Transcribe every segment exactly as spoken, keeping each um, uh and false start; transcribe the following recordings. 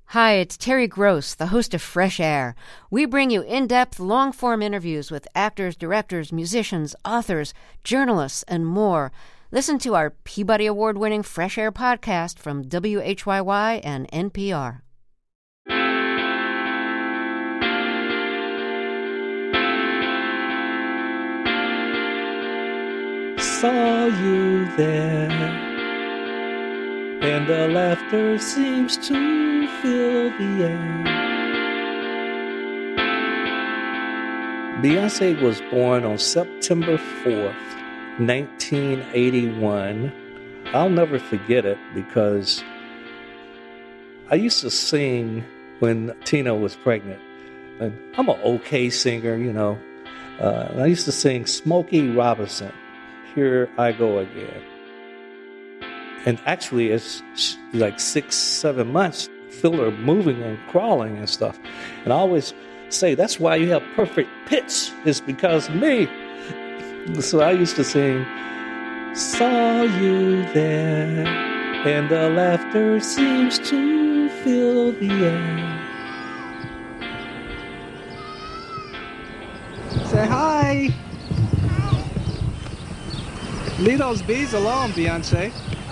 Hi, it's Terry Gross, the host of Fresh Air. We bring you in-depth, long-form interviews with actors, directors, musicians, authors, journalists, and more. Listen to our Peabody Award-winning Fresh Air podcast from W H Y Y and N P R. Saw you there, and the laughter seems to fill the air. Beyonce was born on September fourth, nineteen eighty-one. I'll never forget it because I used to sing when Tina was pregnant. And I'm an okay singer, you know. Uh, I used to sing Smokey Robinson, Here I Go Again. And actually, it's like six, seven months, feel her moving and crawling and stuff. And I always say, that's why you have perfect pitch, is because of me. So I used to sing, saw you there, and the laughter seems to fill the air. Say hi. Leave those bees alone, Beyonce.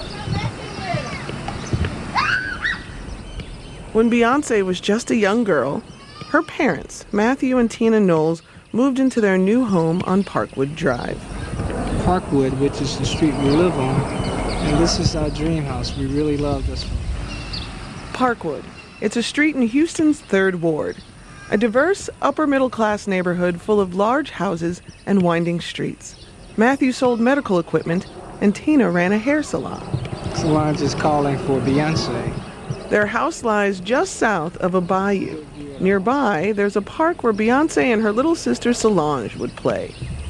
When Beyonce was just a young girl, her parents, Matthew and Tina Knowles, moved into their new home on Parkwood Drive. Parkwood, which is the street we live on, and this is our dream house. We really love this one. Parkwood. It's a street in Houston's third Ward, a diverse, upper-middle-class neighborhood full of large houses and winding streets. Matthew sold medical equipment, and Tina ran a hair salon. Solange is calling for Beyonce. Their house lies just south of a bayou. Nearby, there's a park where Beyonce and her little sister Solange would play.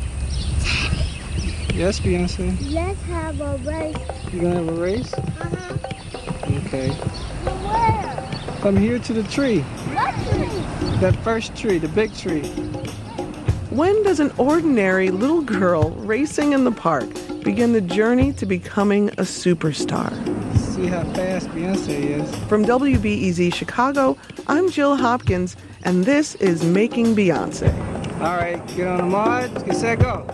Yes, Beyonce? Let's have a race. You gonna have a race? Uh-huh. Okay. Where? Come here to the tree. What tree? That first tree, the big tree. When does an ordinary little girl racing in the park begin the journey to becoming a superstar? See how fast Beyonce is. From W B E Z Chicago, I'm Jill Hopkins, and this is Making Beyonce. All right, get on the mod. Get set, go.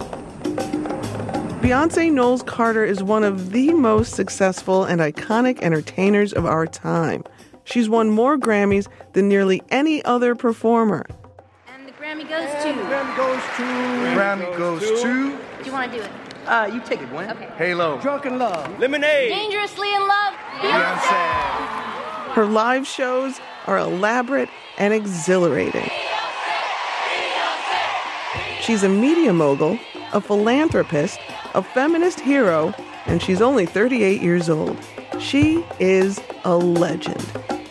Beyonce Knowles Carter is one of the most successful and iconic entertainers of our time. She's won more Grammys than nearly any other performer. And the Grammy goes to... Grammy goes to... Grammy goes to... Do you want to do it? Uh, you take it, Gwen. Okay. Halo. Drunken Love. Lemonade. Dangerously in Love. Beyonce. Her live shows are elaborate and exhilarating. She's a media mogul, a philanthropist, a feminist hero, and she's only thirty-eight years old. She is a legend.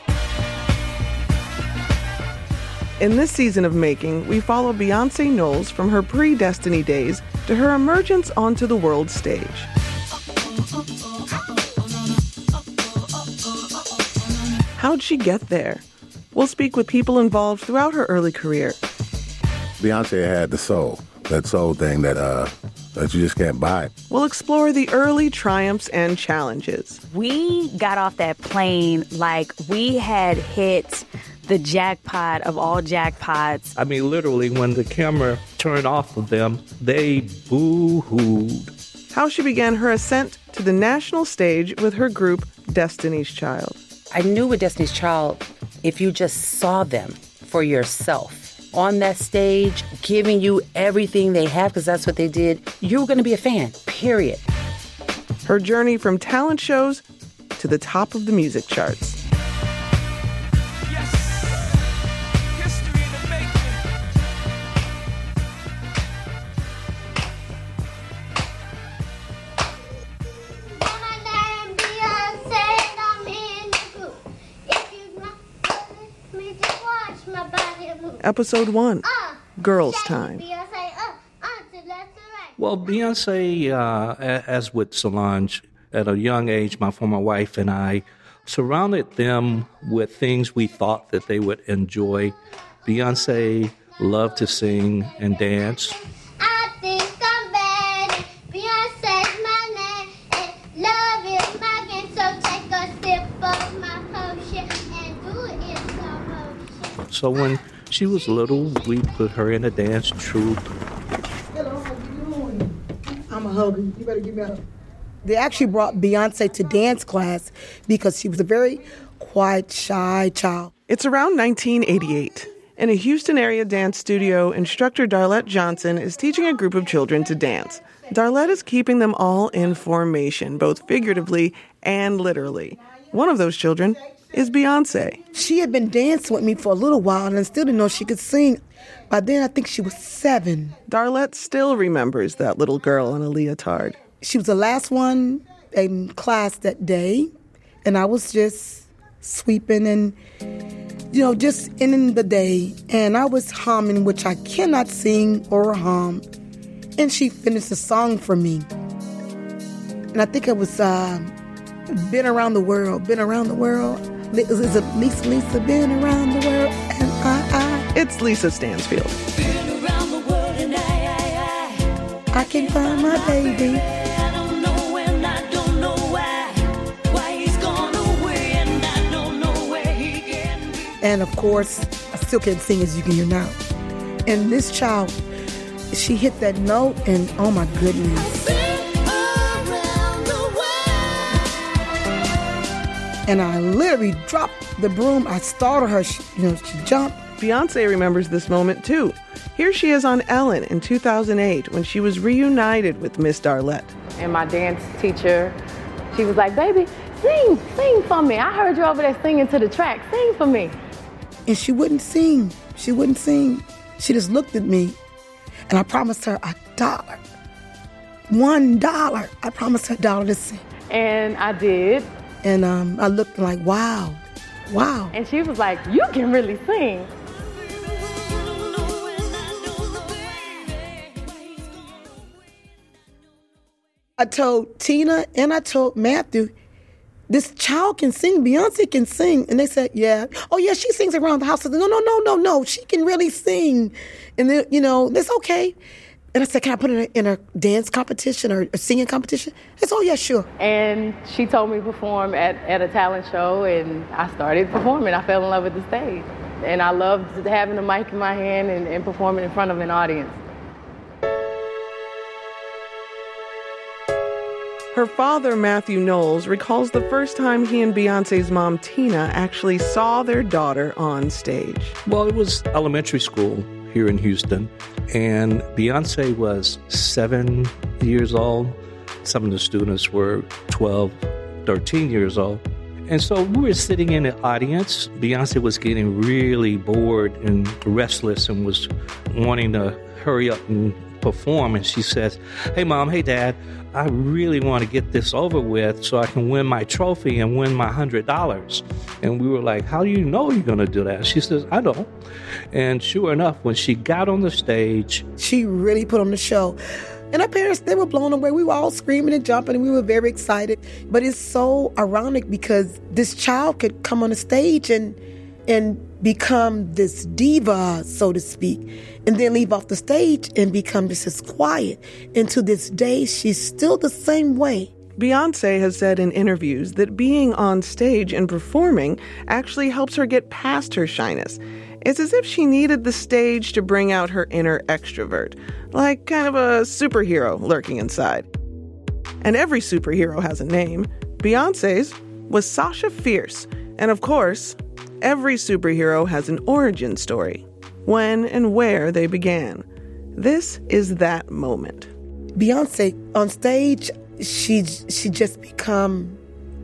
In this season of Making, we follow Beyonce Knowles from her pre-Destiny days to her emergence onto the world stage. How'd she get there? We'll speak with people involved throughout her early career. Beyonce had the soul, that soul thing that uh, that you just can't buy. We'll explore the early triumphs and challenges. We got off that plane like we had hit the jackpot of all jackpots. I mean, literally, when the camera turned off of them, they boo-hooed. How she began her ascent to the national stage with her group, Destiny's Child. I knew with Destiny's Child, if you just saw them for yourself on that stage, giving you everything they have, because that's what they did, you were going to be a fan, period. Her journey from talent shows to the top of the music charts. Episode one, uh, Girls Time. Beyonce, uh, uh, Well, Beyonce, uh, as with Solange, at a young age, my former wife and I surrounded them with things we thought that they would enjoy. Beyonce loved to sing and dance. I think I'm bad. Beyonce's my name. And love is my game. So take a sip of my potion and do So when she was little, we put her in a dance troupe. Hello, how you doing? I'm a hugger. You better give me a hug. They actually brought Beyonce to dance class because she was a very quiet, shy child. It's around nineteen eighty-eight. In a Houston area dance studio, instructor Darlette Johnson is teaching a group of children to dance. Darlette is keeping them all in formation, both figuratively and literally. One of those children is Beyonce. She had been dancing with me for a little while and I still didn't know she could sing. By then, I think she was seven. Darlette still remembers that little girl in a leotard. She was the last one in class that day, and I was just sweeping and, you know, just ending the day. And I was humming, which I cannot sing or hum. And she finished the song for me. And I think it was uh, Been Around the World, Been Around the World. Is it Lisa, Lisa, Been Around the World? And I, I. It's Lisa Stansfield. Been around the world and I, I, I. I can't find my baby. And of course, I still can't sing as you can hear now. And this child, she hit that note and oh my goodness. And I literally dropped the broom. I startled her, she, you know, she jumped. Beyonce remembers this moment too. Here she is on Ellen in two thousand eight when she was reunited with Miss Darlette. And my dance teacher, she was like, baby, sing, sing for me. I heard you over there singing to the track. Sing for me. And she wouldn't sing. She wouldn't sing. She just looked at me. And I promised her a dollar. One dollar. I promised her a dollar to sing. And I did. And um, I looked like, wow, wow. And she was like, you can really sing. I told Tina and I told Matthew, this child can sing, Beyonce can sing. And they said, yeah. Oh, yeah, she sings around the house. I said, no, no, no, no, no, she can really sing. And, then, you know, that's okay. And I said, can I put her in a, in a dance competition or a singing competition? They said, oh, yeah, sure. And she told me to perform at, at a talent show, and I started performing. I fell in love with the stage. And I loved having the mic in my hand and, and performing in front of an audience. Her father, Matthew Knowles, recalls the first time he and Beyonce's mom, Tina, actually saw their daughter on stage. Well, it was elementary school here in Houston, and Beyonce was seven years old. Some of the students were twelve, thirteen years old. And so we were sitting in the audience. Beyonce was getting really bored and restless and was wanting to hurry up and perform. And she says, hey, Mom, hey, Dad, I really want to get this over with so I can win my trophy and win my one hundred dollars. And we were like, how do you know you're going to do that? She says, I don't. And sure enough, when she got on the stage, she really put on the show. And our parents, they were blown away. We were all screaming and jumping, and we were very excited. But it's so ironic because this child could come on the stage and and become this diva, so to speak, and then leave off the stage and become just as quiet. And to this day, she's still the same way. Beyonce has said in interviews that being on stage and performing actually helps her get past her shyness. It's as if she needed the stage to bring out her inner extrovert, like kind of a superhero lurking inside. And every superhero has a name. Beyonce's was Sasha Fierce. And of course, every superhero has an origin story, when and where they began. This is that moment. Beyonce on stage, she she just become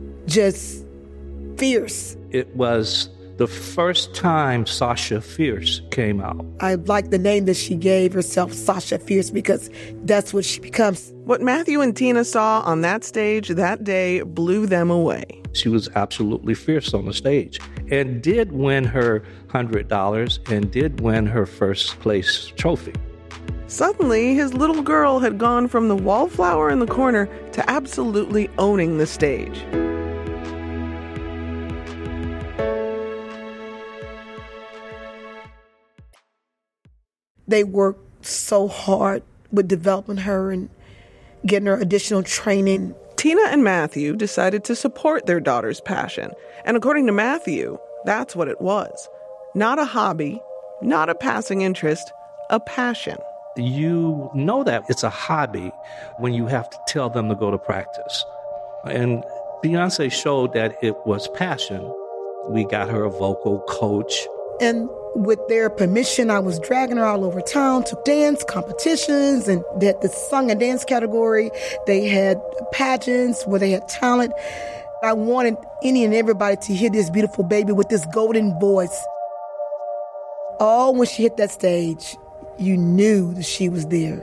just fierce. It was the first time Sasha Fierce came out. I like the name that she gave herself, Sasha Fierce, because that's what she becomes. What Matthew and Tina saw on that stage that day blew them away. She was absolutely fierce on the stage and did win her one hundred dollars and did win her first place trophy. Suddenly, his little girl had gone from the wallflower in the corner to absolutely owning the stage. They worked so hard with developing her and getting her additional training. Tina and Matthew decided to support their daughter's passion. And according to Matthew, that's what it was. Not a hobby, not a passing interest, a passion. You know that it's a hobby when you have to tell them to go to practice. And Beyonce showed that it was passion. We got her a vocal coach. And with their permission, I was dragging her all over town to dance competitions, and that the song and dance category, they had pageants where they had talent. I wanted any and everybody to hear this beautiful baby with this golden voice. Oh, when she hit that stage, you knew that she was there.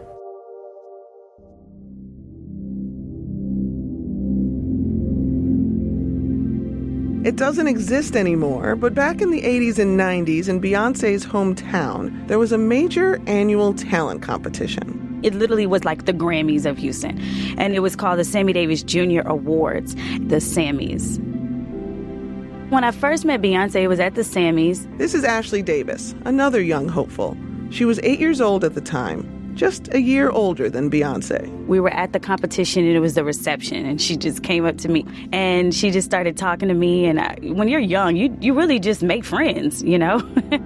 It doesn't exist anymore, but back in the eighties and nineties in Beyonce's hometown, there was a major annual talent competition. It literally was like the Grammys of Houston, and it was called the Sammy Davis Junior Awards, the Sammys. When I first met Beyonce, it was at the Sammys. This is Ashley Davis, another young hopeful. She was eight years old at the time, just a year older than Beyonce. We were at the competition, and it was the reception, and she just came up to me, and she just started talking to me, and I, when you're young, you, you really just make friends, you know?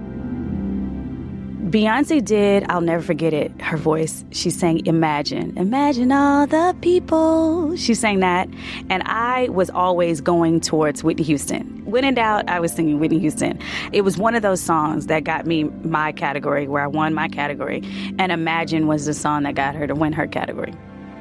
Beyonce did, I'll never forget it, her voice. She sang Imagine. Imagine all the people. She sang that, and I was always going towards Whitney Houston. When in doubt, I was singing Whitney Houston. It was one of those songs that got me my category, where I won my category, and Imagine was the song that got her to win her category.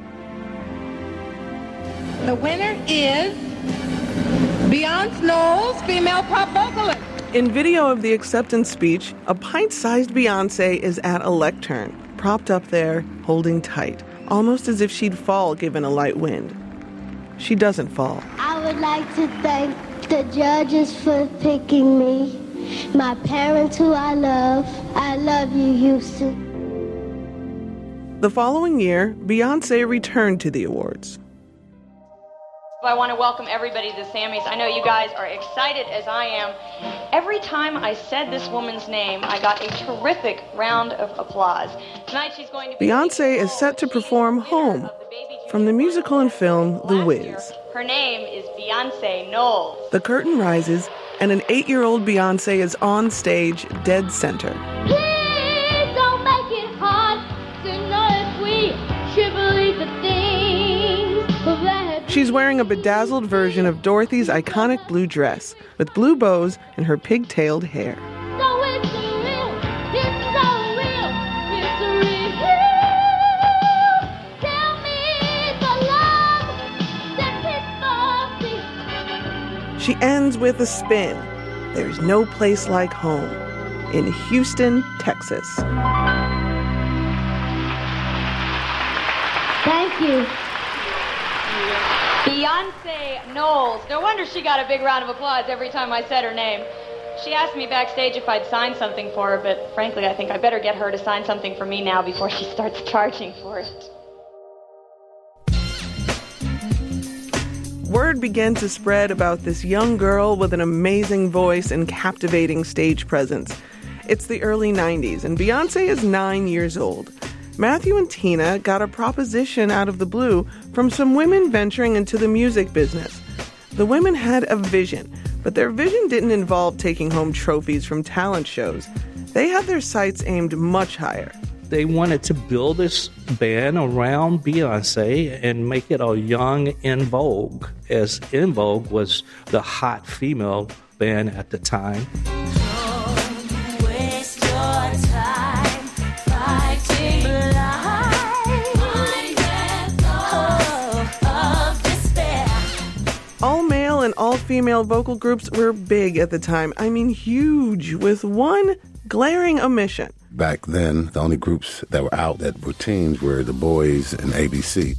The winner is Beyonce Knowles, female pop vocalist. In video of the acceptance speech, a pint-sized Beyonce is at a lectern, propped up there, holding tight, almost as if she'd fall given a light wind. She doesn't fall. I would like to thank the judges for picking me, my parents who I love. I love you, Houston. The following year, Beyonce returned to the awards. I want to welcome everybody to the Sammys. I know you guys are excited as I am. Every time I said this woman's name, I got a terrific round of applause. Tonight she's going to be... Beyonce is set to perform Home from the musical and film The Wiz. Her name is Beyonce Knowles. The curtain rises, and an eight-year-old Beyonce is on stage, dead center. Please don't make it hard to know if we should believe the things that... She's wearing a bedazzled version of Dorothy's iconic blue dress with blue bows and her pigtailed hair. So it's real, it's so real, it's real. Tell me the love that people see. She ends with a spin. There's no place like home in Houston, Texas. Thank you. Beyonce Knowles. No wonder she got a big round of applause every time I said her name. She asked me backstage if I'd sign something for her, but frankly, I think I better get her to sign something for me now before she starts charging for it. Word began to spread about this young girl with an amazing voice and captivating stage presence. It's the early nineties, and Beyonce is nine years old. Matthew and Tina got a proposition out of the blue from some women venturing into the music business. The women had a vision, but their vision didn't involve taking home trophies from talent shows. They had their sights aimed much higher. They wanted to build this band around Beyonce and make it a young En Vogue, as En Vogue was the hot female band at the time. Don't waste your time fighting All-male and all-female vocal groups were big at the time. I mean huge, with one glaring omission. Back then, the only groups that were out that were teens were The Boys and A B C.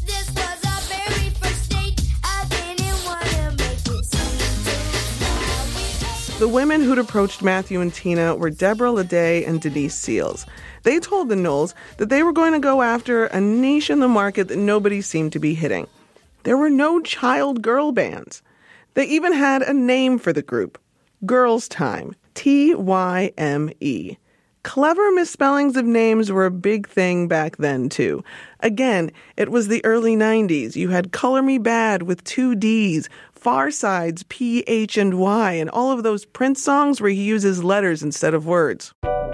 The women who'd approached Matthew and Tina were Deborah Leday and Denise Seals. They told the Knowles that they were going to go after a niche in the market that nobody seemed to be hitting. There were no child girl bands. They even had a name for the group, Girls Time, T Y M E. Clever misspellings of names were a big thing back then, too. Again, it was the early nineties. You had Color Me Bad with two D's, Far Side's P, H, and Y, and all of those Prince songs where he uses letters instead of words.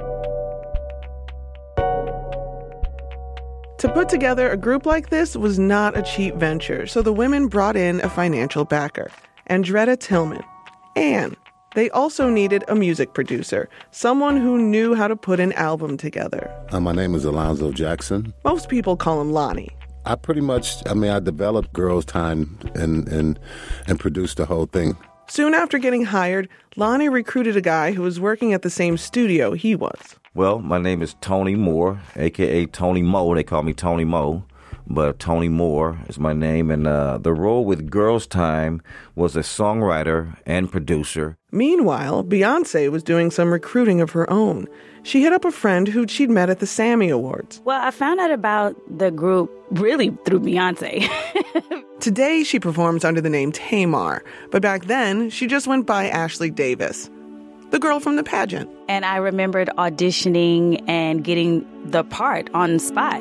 To put together a group like this was not a cheap venture, so the women brought in a financial backer, Andretta Tillman. And they also needed a music producer, someone who knew how to put an album together. Uh, my name is Alonzo Jackson. Most people call him Lonnie. I pretty much, I mean, I developed Girls Time and, and, and produced the whole thing. Soon after getting hired, Lonnie recruited a guy who was working at the same studio he was. Well, my name is Tony Moore, a k a. Tony Mo. They call me Tony Mo, but Tony Moore is my name. And uh, the role with Girls Time was a songwriter and producer. Meanwhile, Beyonce was doing some recruiting of her own. She hit up a friend who she'd met at the Sammy Awards. Well, I found out about the group really through Beyonce. Today, she performs under the name Tamar, but back then, she just went by Ashley Davis, the girl from the pageant. And I remembered auditioning and getting the part on the spot.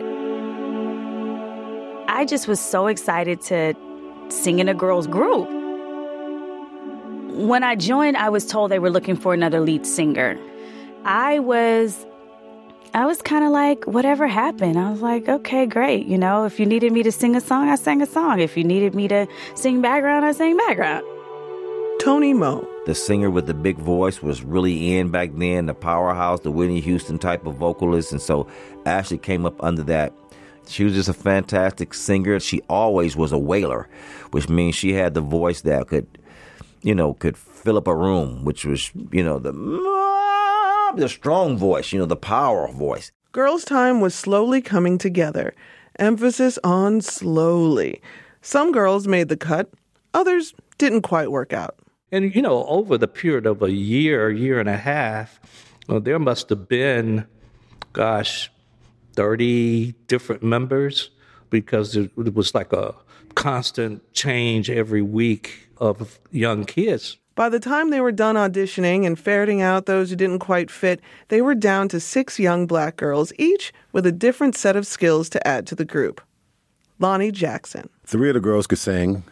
I just was so excited to sing in a girls' group. When I joined, I was told they were looking for another lead singer. I was, I was kind of like, whatever happened. I was like, okay, great. You know, if you needed me to sing a song, I sang a song. If you needed me to sing background, I sang background. Tony Mo. The singer with the big voice was really in back then, the powerhouse, the Whitney Houston type of vocalist. And so Ashley came up under that. She was just a fantastic singer. She always was a wailer, which means she had the voice that could, you know, could fill up a room, which was, you know, the... the strong voice, you know, the power voice. Girls Time was slowly coming together. Emphasis on slowly. Some girls made the cut. Others didn't quite work out. And, you know, over the period of a year, year and a half, well, there must have been, gosh, thirty different members, because it was like a constant change every week of young kids. By the time they were done auditioning and ferreting out those who didn't quite fit, they were down to six young black girls, each with a different set of skills to add to the group. Lonnie Jackson. Three of the girls could sing,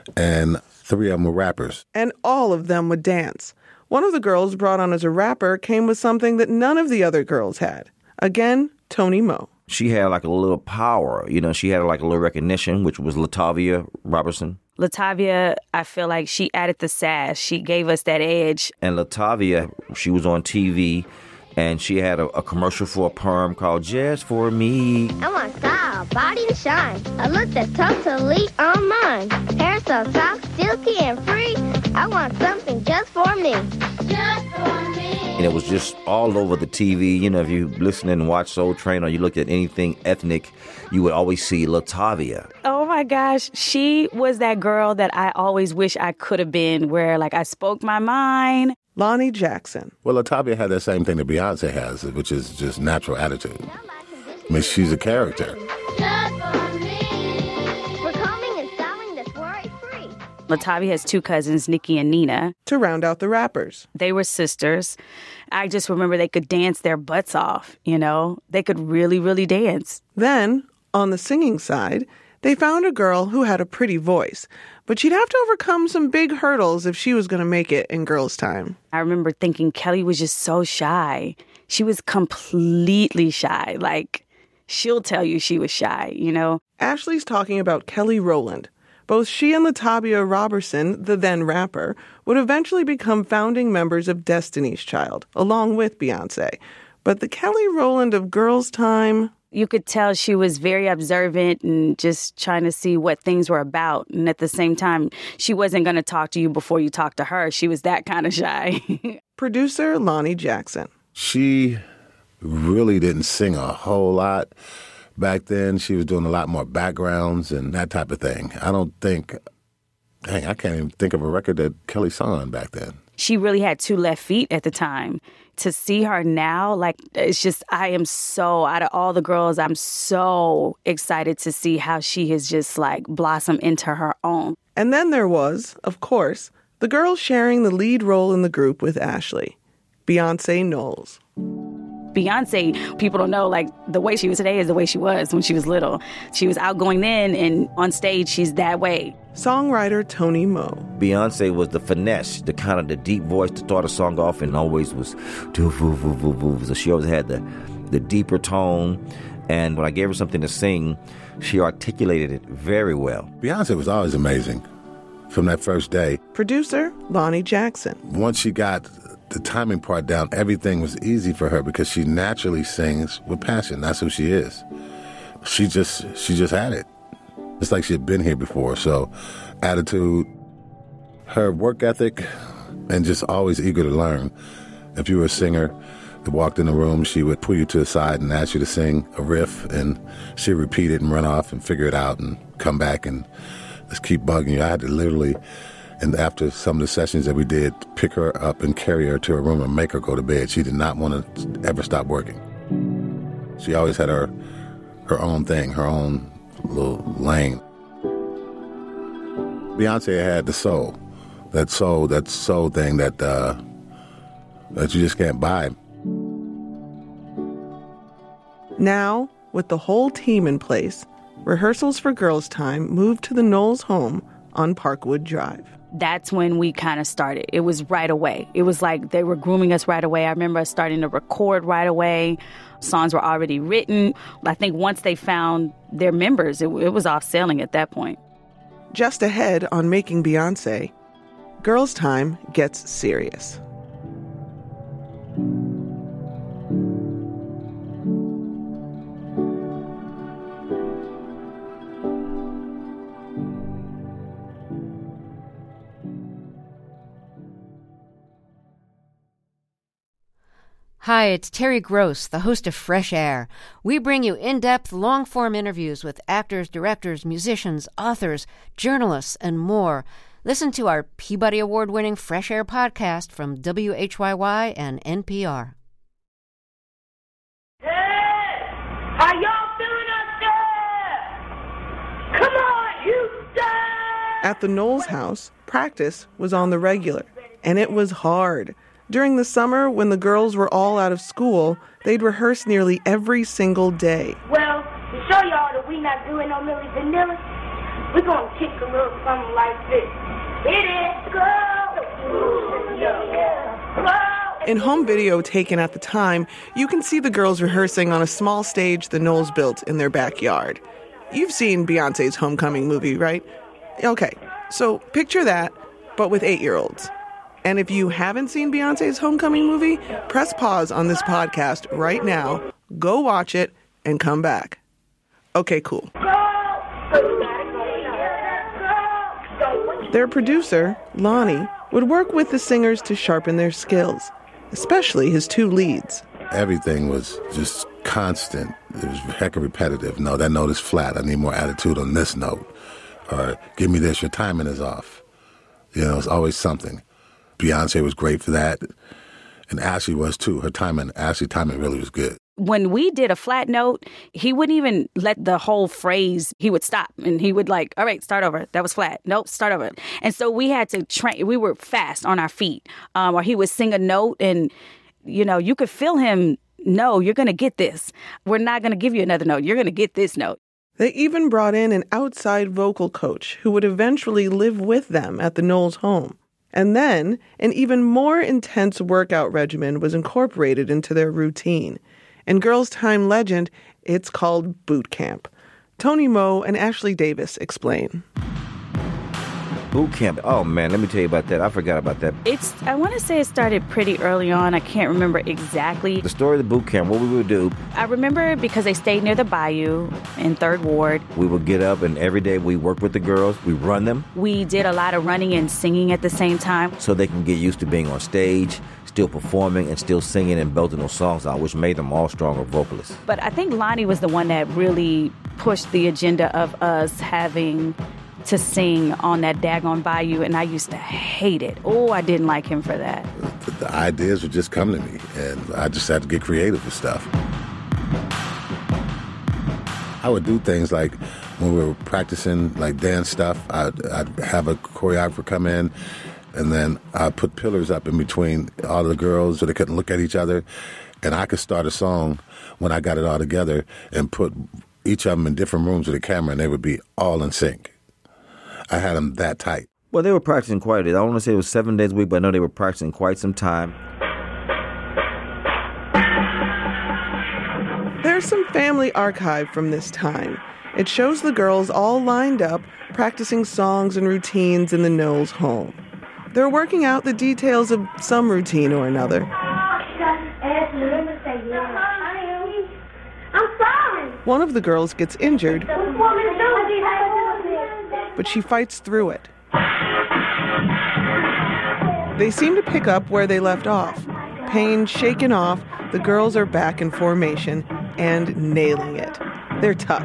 and three of them were rappers. And all of them would dance. One of the girls brought on as a rapper came with something that none of the other girls had. Again, Tony Mo. She had like a little power. You know, she had like a little recognition, which was Latavia Robertson. Latavia, I feel like she added the sass. She gave us that edge. And Latavia, she was on T V, and she had a, a commercial for a perm called Just For Me. I want style, body to shine. A look that's totally on mine. Hair so soft, silky, and free. I want something just for me. Just for me. And it was just all over the T V. You know, if you listen and watch Soul Train or you look at anything ethnic, you would always see Latavia. Oh my gosh, she was that girl that I always wish I could have been, where like I spoke my mind. Lonnie Jackson. Well, Latavia had that same thing that Beyonce has, which is just natural attitude. I mean, she's a character. Just for me. We're combing and styling that's worry-free. Latavia has two cousins, Nikki and Nina. To round out the rappers. They were sisters. I just remember they could dance their butts off, you know? They could really, really dance. Then, on the singing side, they found a girl who had a pretty voice, but she'd have to overcome some big hurdles if she was going to make it in Girls Time. I remember thinking Kelly was just so shy. She was completely shy. Like, she'll tell you she was shy, you know? Ashley's talking about Kelly Rowland. Both she and Latavia Robertson, the then rapper, would eventually become founding members of Destiny's Child, along with Beyonce. But the Kelly Rowland of Girls Time... You could tell she was very observant and just trying to see what things were about. And at the same time, she wasn't going to talk to you before you talked to her. She was that kind of shy. Producer Lonnie Jackson. She really didn't sing a whole lot back then. She was doing a lot more backgrounds and that type of thing. I don't think, dang, I can't even think of a record that Kelly sung on back then. She really had two left feet at the time. To see her now, like, it's just, I am so, out of all the girls, I'm so excited to see how she has just, like, blossomed into her own. And then there was, of course, the girl sharing the lead role in the group with Ashley, Beyonce Knowles. Beyonce, people don't know, like, the way she was today is the way she was when she was little. She was outgoing then, and on stage, she's that way. Songwriter Tony Moe. Beyonce was the finesse, the kind of the deep voice to start a song off, and always was doo voo voo voo voo. So she always had the, the deeper tone, and when I gave her something to sing, she articulated it very well. Beyonce was always amazing from that first day. Producer Lonnie Jackson. Once she got the timing part down, everything was easy for her because she naturally sings with passion. That's who she is. She just she just had it. It's like she had been here before. So attitude, her work ethic, and just always eager to learn. If you were a singer that walked in the room, she would pull you to the side and ask you to sing a riff, and she'd repeat it and run off and figure it out and come back and just keep bugging you. I had to literally, and after some of the sessions that we did, pick her up and carry her to her room and make her go to bed. She did not want to ever stop working. She always had her her own thing, her own little lane. Beyonce had the soul, that soul, that soul thing that uh, that you just can't buy. Now, with the whole team in place, rehearsals for Girls' Time moved to the Knowles home on Parkwood Drive. That's when we kind of started. It was right away. It was like they were grooming us right away. I remember us starting to record right away. Songs were already written. I think once they found their members, it, it was off sailing at that point. Just ahead on Making Beyonce, Girls' Time gets serious. Hi, it's Terry Gross, the host of Fresh Air. We bring you in-depth, long-form interviews with actors, directors, musicians, authors, journalists, and more. Listen to our Peabody Award-winning Fresh Air podcast from W H Y Y and N P R. Hey! How y'all feeling up there? Come on, Houston! At the Knowles house, practice was on the regular, and it was hard. During the summer, when the girls were all out of school, they'd rehearse nearly every single day. Well, to show y'all that we not doing no Milli Vanilli, we're going to kick a little something like this. It is go! Yeah. In home video taken at the time, you can see the girls rehearsing on a small stage the Knowles built in their backyard. You've seen Beyonce's Homecoming movie, right? Okay, so picture that, but with eight-year-olds. And if you haven't seen Beyonce's Homecoming movie, press pause on this podcast right now, go watch it, and come back. Okay, cool. Their producer, Lonnie, would work with the singers to sharpen their skills, especially his two leads. Everything was just constant. It was heck of repetitive. No, that note is flat. I need more attitude on this note. Or give me this, your timing is off. You know, it's always something. Beyonce was great for that, and Ashley was too. Her timing, Ashley timing really was good. When we did a flat note, he wouldn't even let the whole phrase, he would stop, and he would like, all right, start over. That was flat. Nope, start over. And so we had to train, we were fast on our feet, um, or he would sing a note, and, you know, you could feel him, no, you're going to get this. We're not going to give you another note. You're going to get this note. They even brought in an outside vocal coach who would eventually live with them at the Knowles home. And then, an even more intense workout regimen was incorporated into their routine. In Girls' Time legend, it's called boot camp. Tony Moe and Ashley Davis explain. Boot camp. Oh, man, let me tell you about that. I forgot about that. It's, I want to say it started pretty early on. I can't remember exactly. The story of the boot camp, what we would do. I remember because they stayed near the bayou in Third Ward. We would get up, and every day we work with the girls. We run them. We did a lot of running and singing at the same time. So they can get used to being on stage, still performing, and still singing and belting those songs out, which made them all stronger vocalists. But I think Lonnie was the one that really pushed the agenda of us having to sing on that daggone bayou, and I used to hate it. Oh, I didn't like him for that. The, the ideas would just come to me, and I just had to get creative with stuff. I would do things like when we were practicing, like dance stuff, I'd, I'd have a choreographer come in, and then I'd put pillars up in between all the girls so they couldn't look at each other, And I could start a song when I got it all together and put each of them in different rooms with a camera, and they would be all in sync. I had them that tight. Well, they were practicing quite a bit. I don't want to say it was seven days a week, but I know they were practicing quite some time. There's some family archive from this time. It shows the girls all lined up, practicing songs and routines in the Knowles home. They're working out the details of some routine or another. I'm sorry. One of the girls gets injured, but she fights through it. They seem to pick up where they left off. Pain shaken off, the girls are back in formation and nailing it. They're tough.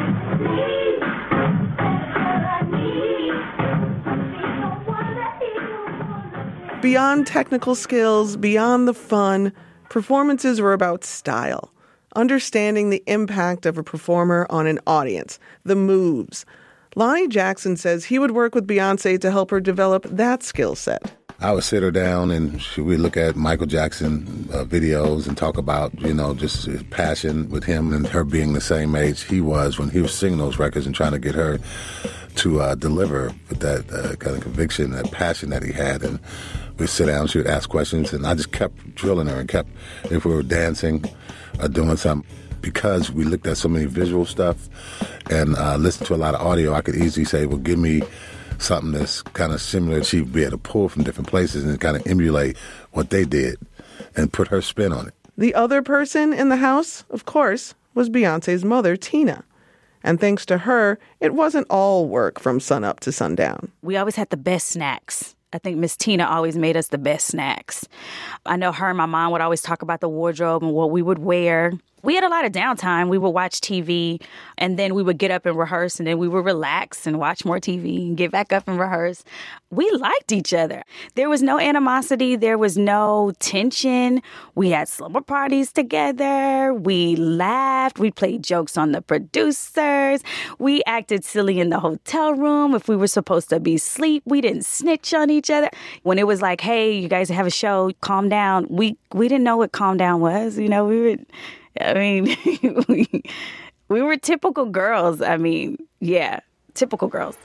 Beyond technical skills, beyond the fun, performances were about style. Understanding the impact of a performer on an audience, the moves. Lonnie Jackson says he would work with Beyonce to help her develop that skill set. I would sit her down and she, we'd look at Michael Jackson uh, videos and talk about, you know, just his passion with him and her being the same age he was when he was singing those records and trying to get her to uh, deliver with that uh, kind of conviction, that passion that he had. And we'd sit down, she would ask questions, and I just kept drilling her and kept, if we were dancing or doing something, because we looked at so many visual stuff and uh, listened to a lot of audio, I could easily say, well, give me something that's kind of similar. She'd be able to pull from different places and kind of emulate what they did and put her spin on it. The other person in the house, of course, was Beyonce's mother, Tina. And thanks to her, it wasn't all work from sunup to sundown. We always had the best snacks. I think Miss Tina always made us the best snacks. I know her and my mom would always talk about the wardrobe and what we would wear. We had a lot of downtime. We would watch T V, and then we would get up and rehearse, and then we would relax and watch more T V and get back up and rehearse. We liked each other. There was no animosity. There was no tension. We had slumber parties together. We laughed. We played jokes on the producers. We acted silly in the hotel room. If we were supposed to be asleep, we didn't snitch on each other. When it was like, hey, you guys have a show, calm down, we, we didn't know what calm down was. You know, we would... I mean, we, we were typical girls. I mean, yeah, typical girls.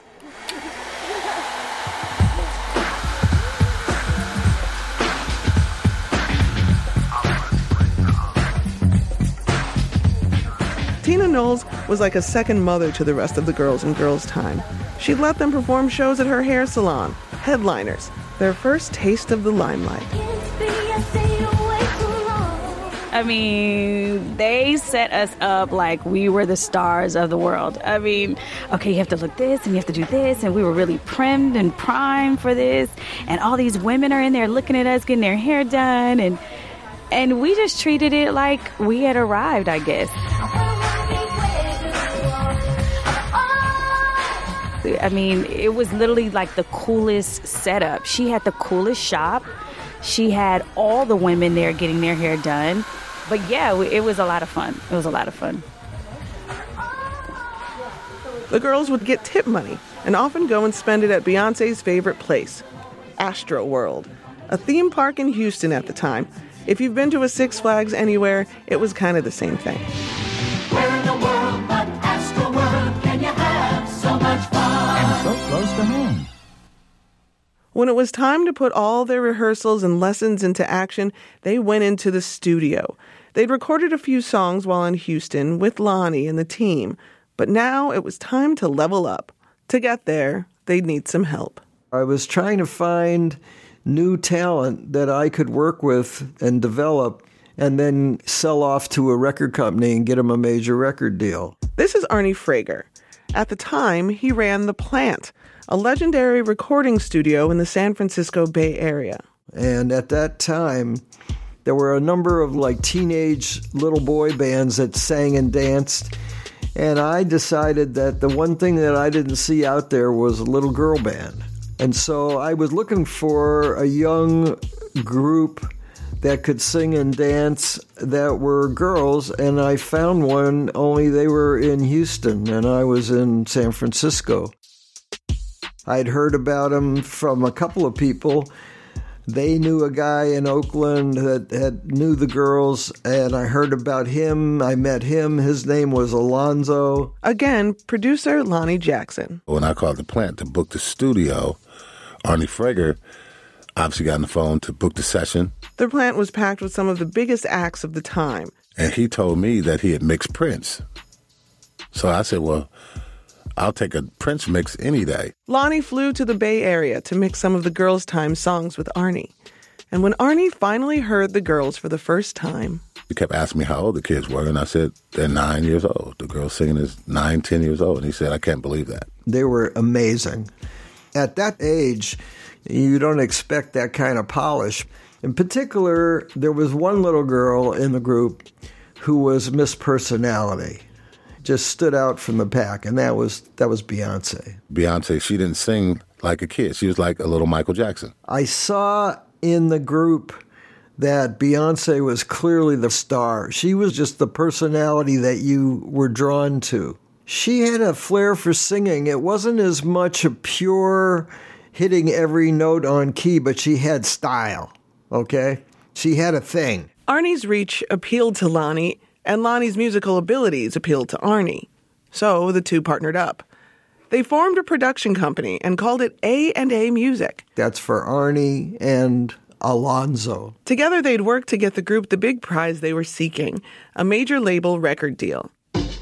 Tina Knowles was like a second mother to the rest of the girls in Girls Time. She'd let them perform shows at her hair salon, headliners, their first taste of the limelight. I mean, they set us up like we were the stars of the world. I mean, okay, you have to look this and you have to do this, and we were really primed and primed for this, and all these women are in there looking at us, getting their hair done, and and we just treated it like we had arrived, I guess. I mean, it was literally like the coolest setup. She had the coolest shop. She had all the women there getting their hair done. But yeah, it was a lot of fun. It was a lot of fun. The girls would get tip money and often go and spend it at Beyonce's favorite place, Astro World, a theme park in Houston at the time. If you've been to a Six Flags anywhere, it was kind of the same thing. Where in the world but Astro World can you have so much fun? And so close to home. When it was time to put all their rehearsals and lessons into action, they went into the studio. They'd recorded a few songs while in Houston with Lonnie and the team, but now it was time to level up. To get there, they'd need some help. I was trying to find new talent that I could work with and develop and then sell off to a record company and get them a major record deal. This is Arnie Frager. At the time, he ran The Plant, a legendary recording studio in the San Francisco Bay Area. And at that time, there were a number of like teenage little boy bands that sang and danced. And I decided that the one thing that I didn't see out there was a little girl band. And so I was looking for a young group that could sing and dance that were girls, and I found one, only they were in Houston, and I was in San Francisco. I'd heard about them from a couple of people They knew a guy in Oakland that had knew the girls, and I heard about him. I met him. His name was Alonzo. Again, producer Lonnie Jackson. When I called the plant to book the studio, Arnie Frager obviously got on the phone to book the session. The plant was packed with some of the biggest acts of the time. And he told me that he had mixed Prince. So I said, well, I'll take a Prince mix any day. Lonnie flew to the Bay Area to mix some of the Girls' Time songs with Arnie. And when Arnie finally heard the girls for the first time... He kept asking me how old the kids were, and I said, they're nine years old. The girl singing is nine, ten years old. And he said, I can't believe that. They were amazing. At that age, you don't expect that kind of polish. In particular, there was one little girl in the group who was Miss Personality. Just stood out from the pack, and that was that was Beyonce. Beyonce, she didn't sing like a kid. She was like a little Michael Jackson. I saw in the group that Beyonce was clearly the star. She was just the personality that you were drawn to. She had a flair for singing. It wasn't as much a pure hitting every note on key, but she had style, okay? She had a thing. Arnie's reach appealed to Lonnie, and Lonnie's musical abilities appealed to Arnie. So the two partnered up. They formed a production company and called it A and A Music. That's for Arnie and Alonzo. Together they'd work to get the group the big prize they were seeking, a major label record deal.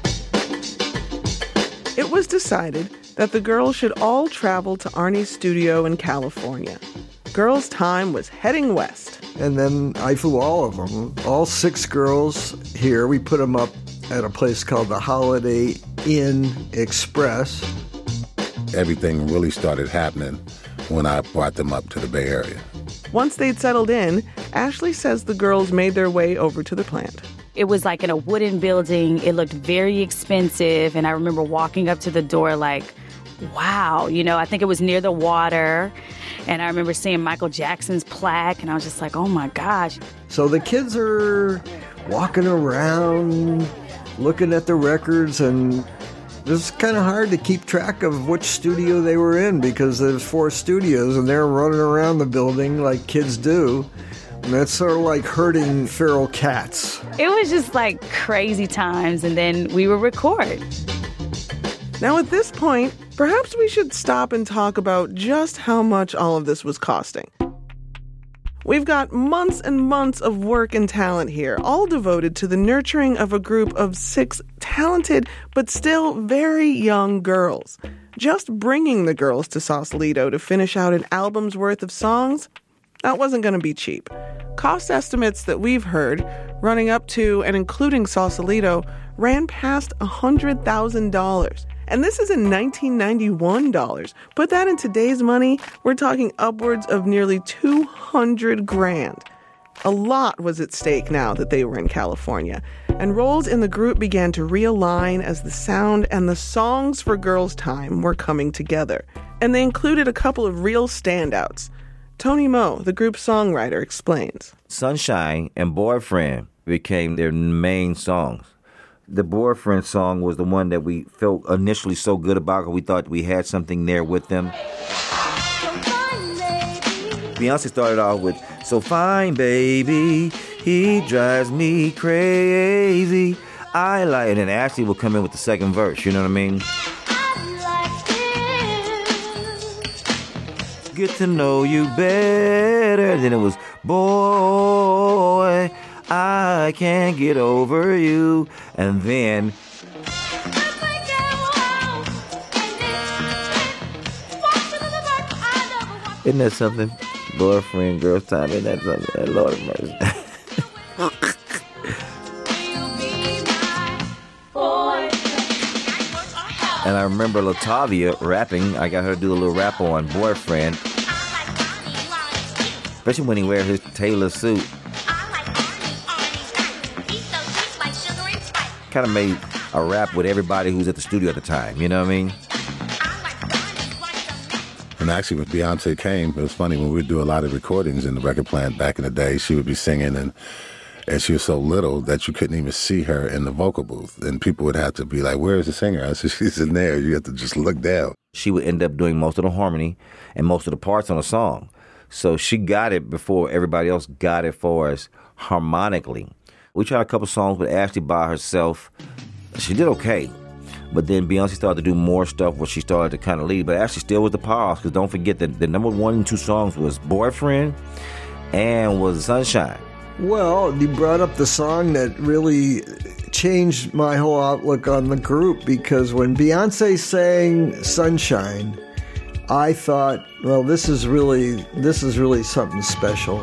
It was decided that the girls should all travel to Arnie's studio in California. Girls' Time was heading west. And then I flew all of them, all six girls here. We put them up at a place called the Holiday Inn Express. Everything really started happening when I brought them up to the Bay Area. Once they'd settled in, Ashley says the girls made their way over to the plant. It was like in a wooden building. It looked very expensive. And I remember walking up to the door like, wow, you know, I think it was near the water. And I remember seeing Michael Jackson's plaque, and I was just like, oh, my gosh. So the kids are walking around, looking at the records, and it's kind of hard to keep track of which studio they were in because there's four studios, and they're running around the building like kids do. And that's sort of like herding feral cats. It was just like crazy times, and then we would record. Now, at this point, perhaps we should stop and talk about just how much all of this was costing. We've got months and months of work and talent here, all devoted to the nurturing of a group of six talented but still very young girls. Just bringing the girls to Sausalito to finish out an album's worth of songs, that wasn't going to be cheap. Cost estimates that we've heard, running up to and including Sausalito, ran past one hundred thousand dollars. And this is in nineteen ninety-one dollars. Put that in today's money, we're talking upwards of nearly two hundred grand. A lot was at stake now that they were in California, and roles in the group began to realign as the sound and the songs for Girls' Time were coming together. And they included a couple of real standouts. Tony Moe, the group's songwriter, explains. Sunshine and Boyfriend became their main songs. The Boyfriend song was the one that we felt initially so good about because we thought we had something there with them. Beyonce started off with, so fine, baby, he drives me crazy. I like it. And Ashley will come in with the second verse, you know what I mean? Get to know you better. Then it was, boy, I can't get over you. And then isn't that something? Boyfriend, Girls' Time, isn't that something? Lord of mercy. And I remember Latavia rapping. I got her to do a little rap on Boyfriend. Especially when he wears his tailor suit. Kind of made a rap with everybody who's at the studio at the time, you know what I mean? And actually, when Beyonce came, it was funny, when we would do a lot of recordings in the record plant back in the day, she would be singing, and and she was so little that you couldn't even see her in the vocal booth. And people would have to be like, where is the singer? I said, she's in there. You have to just look down. She would end up doing most of the harmony and most of the parts on a song. So she got it before everybody else got it for us harmonically. We tried a couple songs with Ashley by herself. She did okay. But then Beyonce started to do more stuff where she started to kind of lead. But Ashley still was the powerhouse, because don't forget that the number one and two songs was Boyfriend and was Sunshine. Well, you brought up the song that really changed my whole outlook on the group, because when Beyonce sang Sunshine, I thought, well, this is really this is really something special.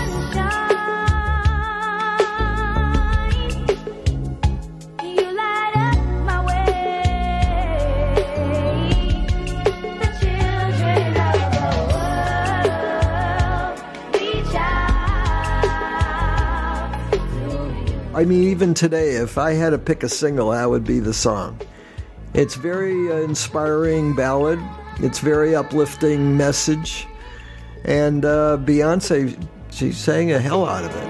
I mean, even today, if I had to pick a single, that would be the song. It's very uh, inspiring ballad. It's very uplifting message. And uh, Beyonce, she sang a hell out of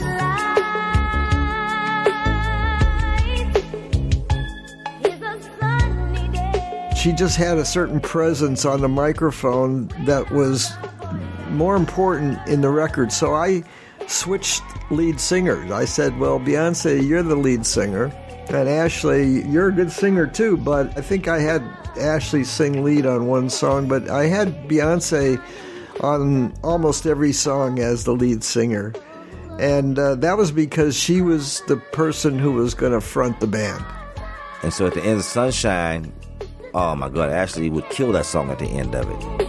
it. She just had a certain presence on the microphone that was more important in the record. So I switched lead singers. I said, well, Beyonce, you're the lead singer, and Ashley, you're a good singer too, but I think I had Ashley sing lead on one song, but I had Beyonce on almost every song as the lead singer. And uh, that was because she was the person who was going to front the band. And so at the end of Sunshine, oh my God, Ashley would kill that song at the end of it.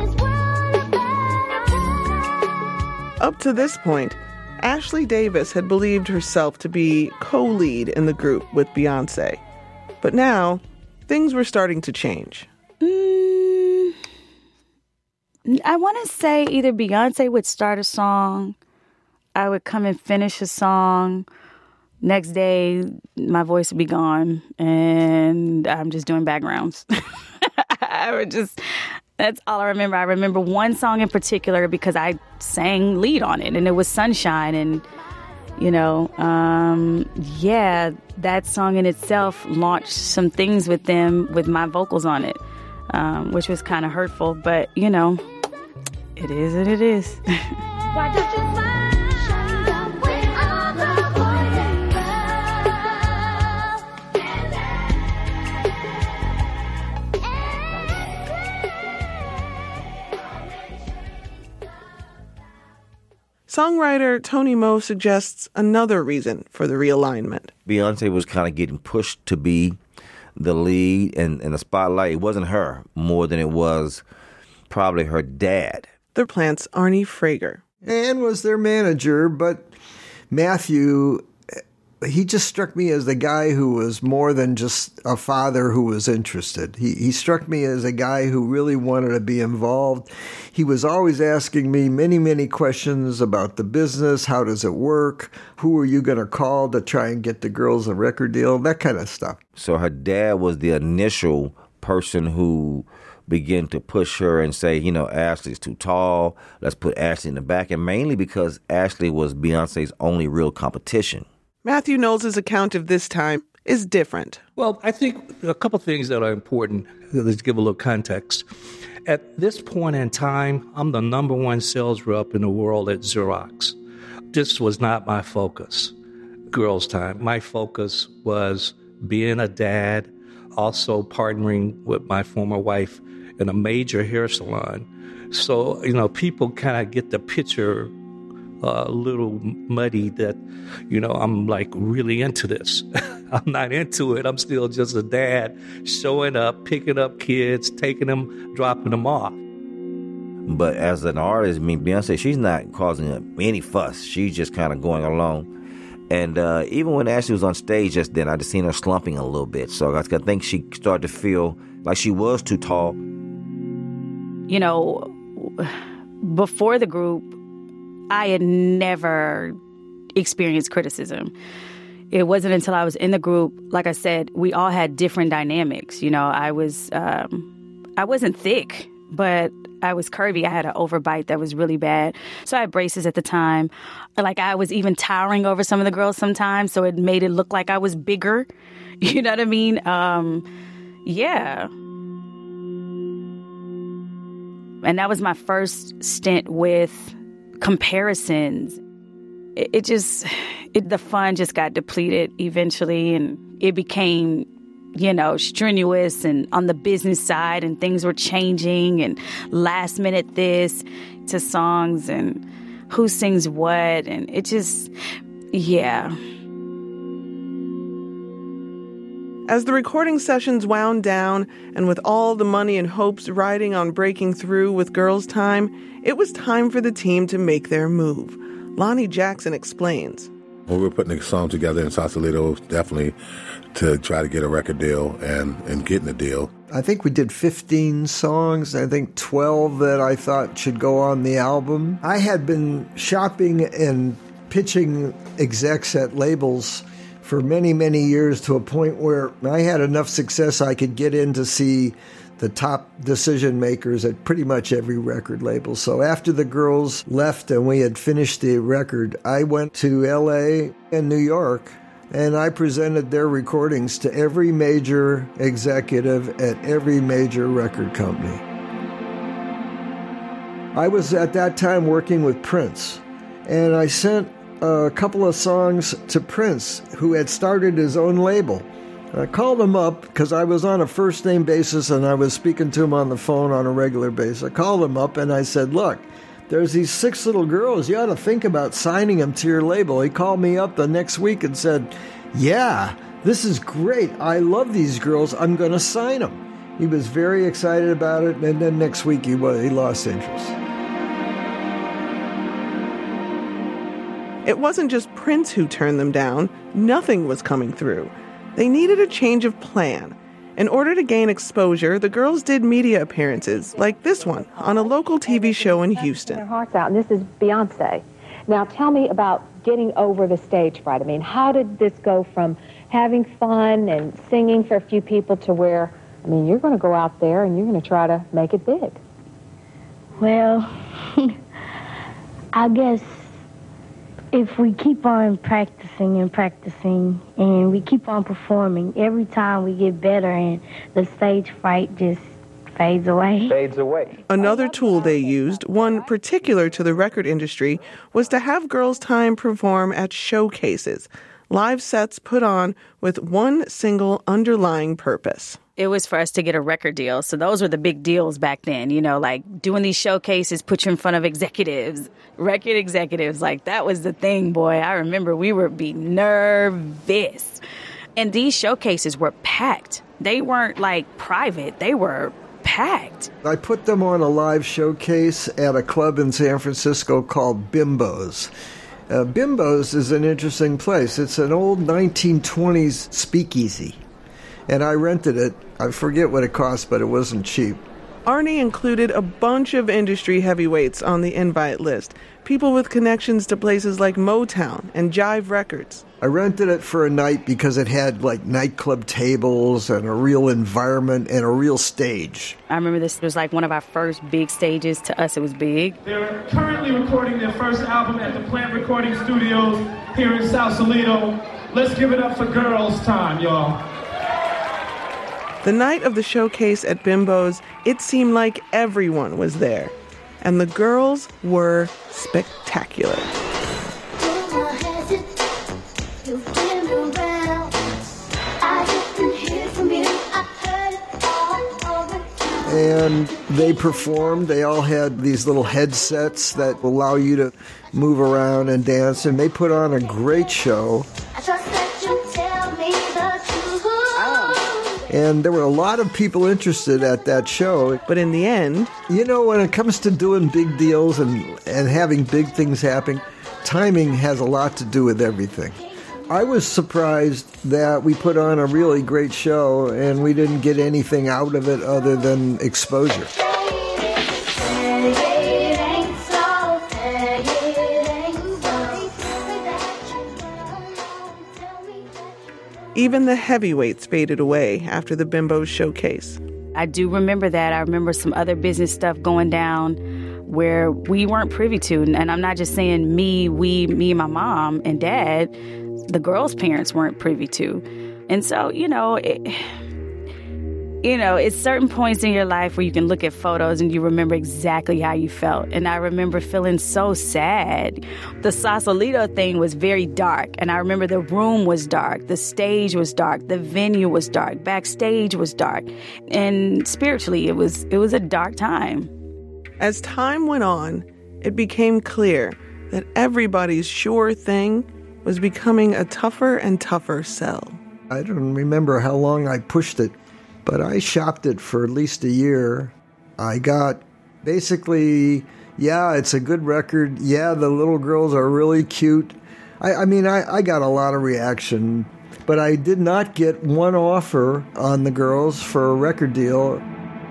Up to this point, Ashley Davis had believed herself to be co-lead in the group with Beyonce. But now, things were starting to change. Mm, I want to say either Beyonce would start a song, I would come and finish a song. Next day, my voice would be gone, and I'm just doing backgrounds. I would just... That's all I remember. I remember one song in particular because I sang lead on it, and it was Sunshine. And, you know, um, yeah, that song in itself launched some things with them with my vocals on it, um, which was kind of hurtful. But, you know, it is what it is. Why don't you smile? Songwriter Tony Moe suggests another reason for the realignment. Beyonce was kind of getting pushed to be the lead and, and the spotlight. It wasn't her more than it was probably her dad. The Plant's Arnie Frager. Ann was their manager, but Matthew, he just struck me as the guy who was more than just a father who was interested. He he struck me as a guy who really wanted to be involved. He was always asking me many, many questions about the business. How does it work? Who are you going to call to try and get the girls a record deal? That kind of stuff. So her dad was the initial person who began to push her and say, you know, Ashley's too tall. Let's put Ashley in the back. And mainly because Ashley was Beyonce's only real competition. Matthew Knowles' account of this time is different. Well, I think a couple things that are important. Let's give a little context. At this point in time, I'm the number one sales rep in the world at Xerox. This was not my focus, girls' time. My focus was being a dad, also partnering with my former wife in a major hair salon. So, you know, people kind of get the picture Uh, a little muddy that, you know, I'm like really into this. I'm not into it. I'm still just a dad showing up, picking up kids, taking them, dropping them off. But as an artist, I mean, Beyonce, she's not causing any fuss. She's just kind of going along. And uh, even when Ashley was on stage just then, I just seen her slumping a little bit. So I think she started to feel like she was too tall. You know, before the group, I had never experienced criticism. It wasn't until I was in the group, like I said, we all had different dynamics. You know, I was, um, I wasn't thick, but I was curvy. I had an overbite that was really bad. So I had braces at the time. Like I was even towering over some of the girls sometimes, so it made it look like I was bigger. You know what I mean? Um, yeah. And that was my first stint with comparisons. It, it just, it, the fun just got depleted eventually, and it became, you know, strenuous and on the business side, and things were changing, and last minute this to songs and who sings what, and it just, yeah. As the recording sessions wound down, and with all the money and hopes riding on breaking through with Girls' Time, it was time for the team to make their move. Lonnie Jackson explains. When we were putting the song together in Sausalito, definitely to try to get a record deal and, and getting a deal. I think we did fifteen songs, I think twelve that I thought should go on the album. I had been shopping and pitching execs at labels for many, many years, to a point where I had enough success I could get in to see the top decision makers at pretty much every record label. So after the girls left and we had finished the record, I went to L A and New York, and I presented their recordings to every major executive at every major record company. I was at that time working with Prince, and I sent a couple of songs to Prince, who had started his own label. I called him up because I was on a first-name basis, and I was speaking to him on the phone on a regular basis. I called him up and I said, look, there's these six little girls. You ought to think about signing them to your label. He called me up the next week and said, yeah, this is great. I love these girls. I'm going to sign them. He was very excited about it, and then next week he, well, he lost interest. It wasn't just Prince who turned them down. Nothing was coming through. They needed a change of plan. In order to gain exposure, the girls did media appearances, like this one, on a local T V show in Houston. Their hearts out, and this is Beyonce. Now tell me about getting over the stage fright. I mean, how did this go from having fun and singing for a few people to where, I mean, you're going to go out there and you're going to try to make it big? Well, I guess if we keep on practicing and practicing and we keep on performing, every time we get better and the stage fright just fades away. Fades away. Another tool they used, one particular to the record industry, was to have Girls' Time perform at showcases, live sets put on with one single underlying purpose. It was for us to get a record deal. So those were the big deals back then, you know, like doing these showcases, put you in front of executives, record executives. Like that was the thing, boy. I remember we would be nervous. And these showcases were packed. They weren't like private. They were packed. I put them on a live showcase at a club in San Francisco called Bimbo's. Uh, Bimbo's is an interesting place. It's an old nineteen twenties speakeasy. And I rented it. I forget what it cost, but it wasn't cheap. Arnie included a bunch of industry heavyweights on the invite list, people with connections to places like Motown and Jive Records. I rented it for a night because it had like nightclub tables and a real environment and a real stage. I remember this was like one of our first big stages. To us, it was big. They're currently recording their first album at the Plant Recording Studios here in Sausalito. Let's give it up for Girls' Time, y'all. The night of the showcase at Bimbo's, it seemed like everyone was there. And the girls were spectacular. And they performed. They all had these little headsets that allow you to move around and dance. And they put on a great show. And there were a lot of people interested at that show. But in the end, you know, when it comes to doing big deals and, and having big things happen, timing has a lot to do with everything. I was surprised that we put on a really great show and we didn't get anything out of it other than exposure. Even the heavyweights faded away after the Bimbo's showcase. I do remember that. I remember some other business stuff going down where we weren't privy to. And I'm not just saying me, we, me and my mom and dad. The girls' parents weren't privy to. And so, you know, it, You know, it's certain points in your life where you can look at photos and you remember exactly how you felt. And I remember feeling so sad. The Sausalito thing was very dark. And I remember the room was dark. The stage was dark. The venue was dark. Backstage was dark. And spiritually, it was it was a dark time. As time went on, it became clear that everybody's sure thing was becoming a tougher and tougher sell. I don't remember how long I pushed it, but I shopped it for at least a year. I got basically, yeah, it's a good record. Yeah, the little girls are really cute. I, I mean, I, I got a lot of reaction, but I did not get one offer on the girls for a record deal.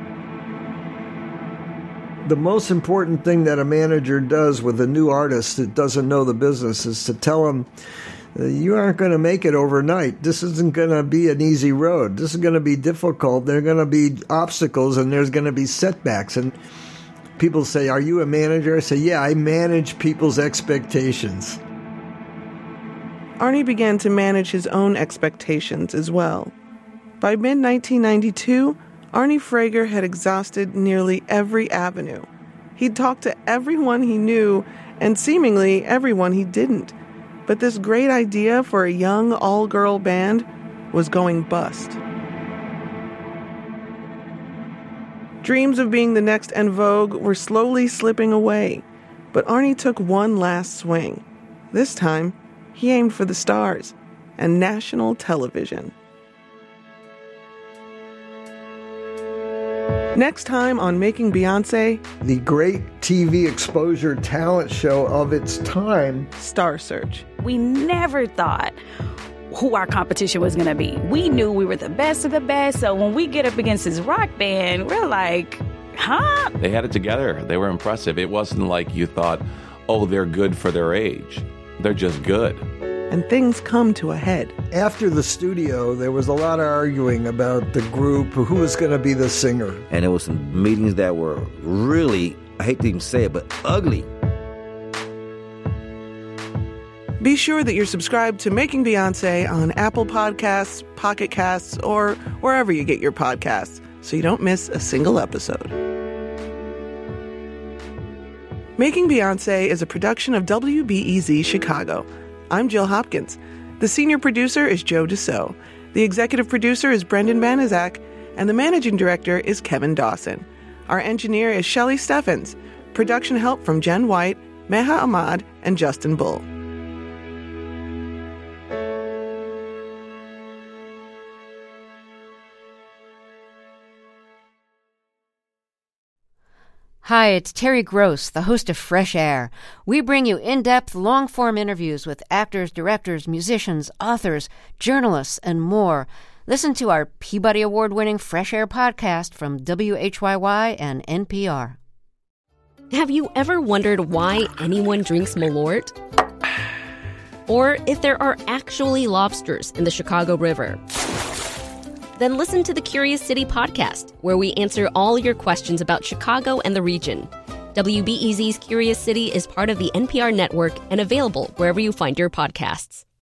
The most important thing that a manager does with a new artist that doesn't know the business is to tell them, you aren't going to make it overnight. This isn't going to be an easy road. This is going to be difficult. There are going to be obstacles and there's going to be setbacks. And people say, are you a manager? I say, yeah, I manage people's expectations. Arnie began to manage his own expectations as well. By mid nineteen ninety-two, Arnie Frager had exhausted nearly every avenue. He'd talked to everyone he knew and seemingly everyone he didn't. But this great idea for a young all-girl band was going bust. Dreams of being the next En Vogue were slowly slipping away, but Arnie took one last swing. This time, he aimed for the stars and national television. Next time on Making Beyonce, the great T V exposure talent show of its time, Star Search. We never thought who our competition was going to be. We knew we were the best of the best, so when we get up against this rock band, we're like, huh? They had it together. They were impressive. It wasn't like you thought, oh, they're good for their age. They're just good. And things come to a head. After the studio, there was a lot of arguing about the group, who was going to be the singer. And there was some meetings that were really, I hate to even say it, but ugly. Be sure that you're subscribed to Making Beyonce on Apple Podcasts, Pocket Casts, or wherever you get your podcasts, so you don't miss a single episode. Making Beyonce is a production of W B E Z Chicago. I'm Jill Hopkins. The senior producer is Joe Deso. The executive producer is Brendan Banaszak, and the managing director is Kevin Dawson. Our engineer is Shelley Steffens. Production help from Jen White, Meha Ahmad, and Justin Bull. Hi, it's Terry Gross, the host of Fresh Air. We bring you in-depth, long-form interviews with actors, directors, musicians, authors, journalists, and more. Listen to our Peabody Award-winning Fresh Air podcast from W H Y Y and N P R. Have you ever wondered why anyone drinks Malort? Or if there are actually lobsters in the Chicago River? Then listen to the Curious City podcast, where we answer all your questions about Chicago and the region. W B E Z's Curious City is part of the N P R network and available wherever you find your podcasts.